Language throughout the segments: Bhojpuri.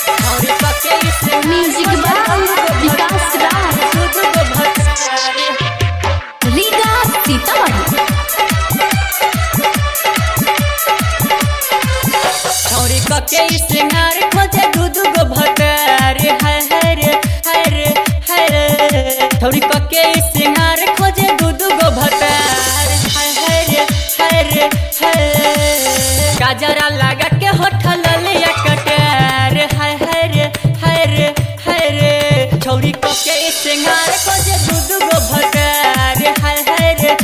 म्यूजिक विकास राज रीगा सीतामढ़ी। छौरी कके सिंगार खोजे दूध गो भटार हरे छौरी कके सिंगार खोजे दूध गो भटार हरे गाजरा लगा के होठल लिया कटार हरे छौरी कके सिंगार खोजे दूध गो भटार हरे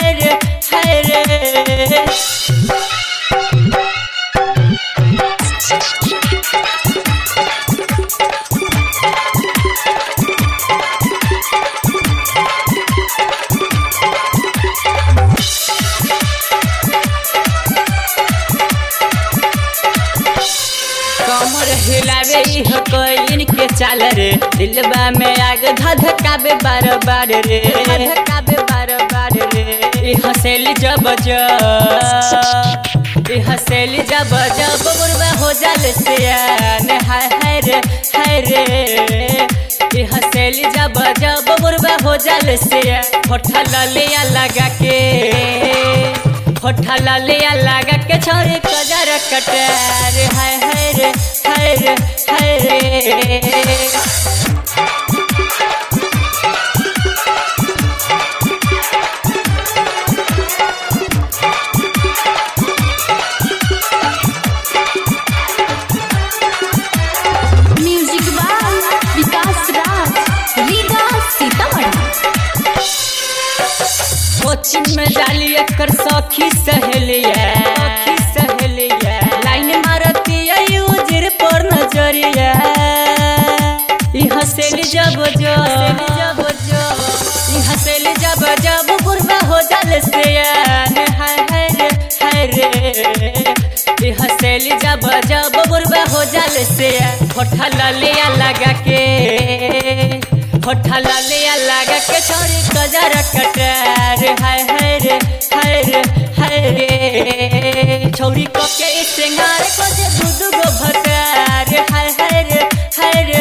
कमर हिलावे इह कोइन के चाल रे दिलबा में आग धधकावे बार बार रे धधकावे बार बार रे ई हसेली जब बुरबा हो जाल सियान रे ई हसेली जब बुरबा हो जाल सिया होठा ललिया लगा के होठा ललिया लगा के छौरी कजर कटार हरे म्यूजिक विकास राज रीगा सीतामढ़ी। कोचिंग में डाली एकर सखी सहेलिया लाइन मारती उजिर पर नजरिया ई हसेली जब बुरबा हो जाल सियान हरे ई हसेली जब बुरबा हो जाल सिया होठा ललिया लगा के छौरी कजर कटार हरे छौरी कके सिंगार खोजे दूध गो भटार हरे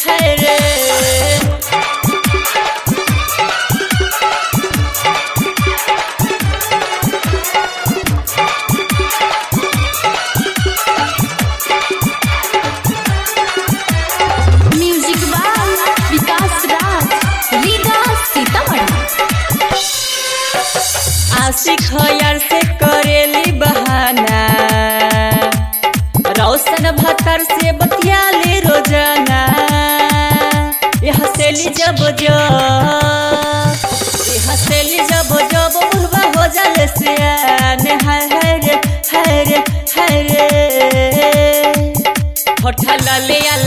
म्यूजिक विकास राज रीगा सीतामढ़ी। आशिक हो यार से करेली बहाना रौशन भतर से बतियाली रोजाना ये हसेली जब बुरबा हो जाल सियान हरे होठा ललिया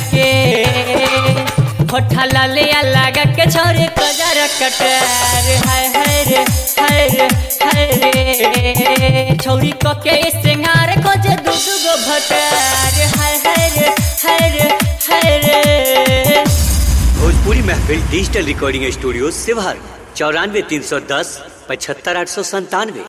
लगा के छौरी कजर कटार हरे छौरी कके सिंगार खोजे दूध गो भटार हरे। भोजपुरी महफिल डिजिटल रिकॉर्डिंग स्टूडियो शिवहर 94 310 75 897।